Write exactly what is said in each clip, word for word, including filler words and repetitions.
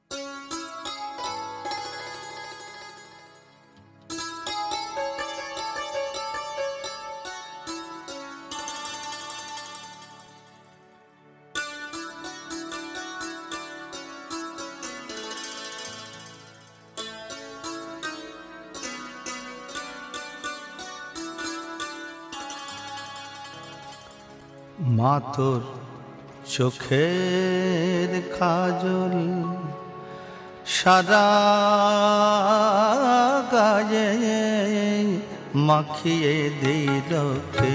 মা তোর চোখের কাজল সারা গায়ে মাখিয়ে দিল কে?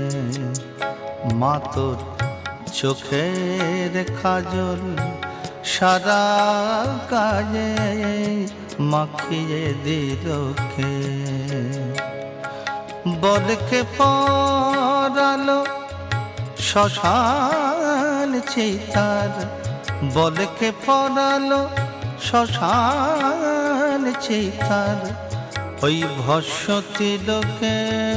মা তোর চোখের কাজল সারা গায়ে মাখিয়ে দিল কে? বলকে পরালো শ্মশান চিতার, বলকে পরালো শ্মশান চিতার, ওই ভস্য তিলকে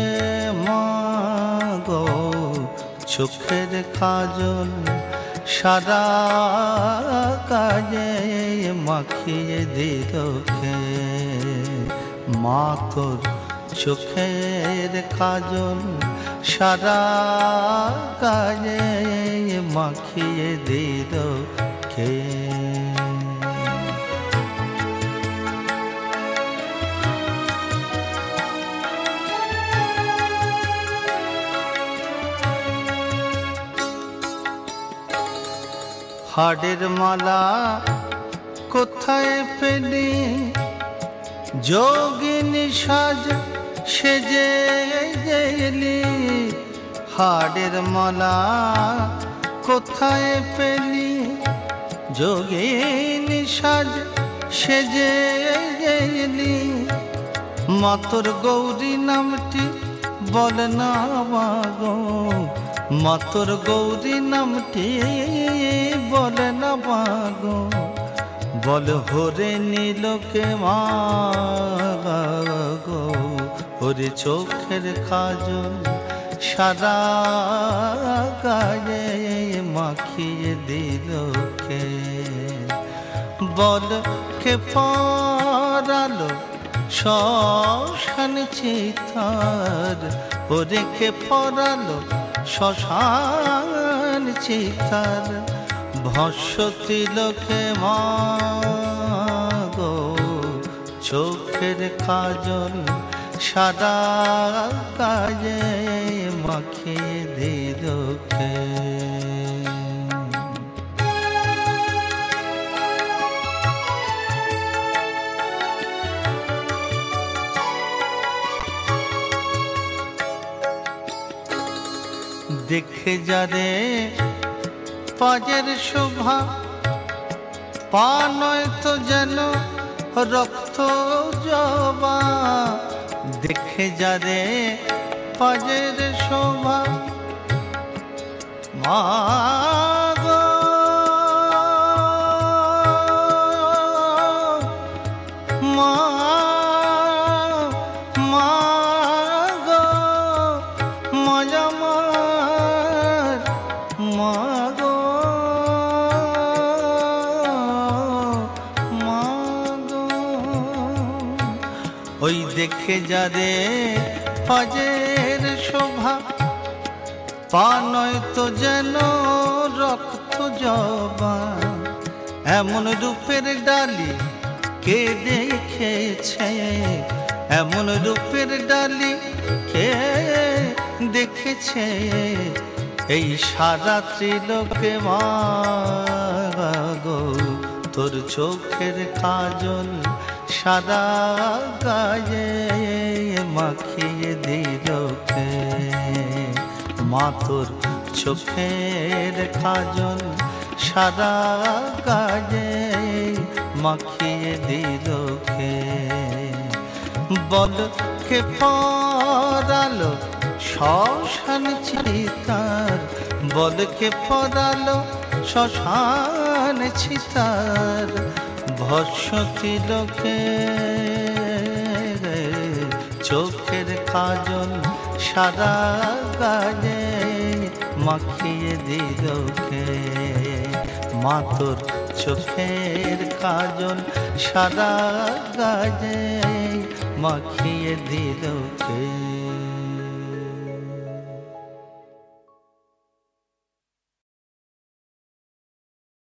মাগো চোখের কাজল সারা গায়ে মাখিয়ে দিল কে? মা তোর চোখের কাজল সারা গায়ে মাখিয়ে দিল কে? হাড়ের মালা কোথায় পেলি যোগিনী সাজ সেজে গেলি? হাড়ের মালা কোথায় পেলি যোগিনী সাজ সেজে গেলি? মা তোর গৌরী নামটি বল না মাগো, মা তোর গৌরী নামটি বল না মাগো, বল হরে নীলকে মাগো, ওরে চোখের কাজল সারা গায়ে মাখিয়ে দিল কে? বল কে পরালো শ্মশান চিতার, ওরে কে পরালো শ্মশান চিতার, ভস্য তিলকে মাগো চোখের কাজল সারা গায়ে মাখিয়ে দিল কে? দেখে যারে পাজের শোভা, পা নয় তো যেন রক্ত জবা। দেখে যারে পাজের শোভা, মা গো মা মা গো মজা মার মা গো মা গো। ওই দেখে যারে পাজের শোভা, পা নয় তো যেন রক্ত জবা। এমন রূপের ডালি কে দেখেছে, এমন রূপের ডালি কে দেখেছে, এই সারা ত্রিলোকে মাগো তোর চোখের কাজল সারা গায়ে মাখিয়ে দিল কে? মা তোর চোখের কাজল সারা গায়ে মাখিয়ে দিল কে? বল কে পরালো শ্মশান চিতার, বল কে পরালো শ্মশান চিতার, ভস্য তিলকে চোখের কাজল সারা গায়ে মাখিয়ে দিল কে? মা তোর চোখের কাজল সাদা গাজে মাখিয়ে দিল কে।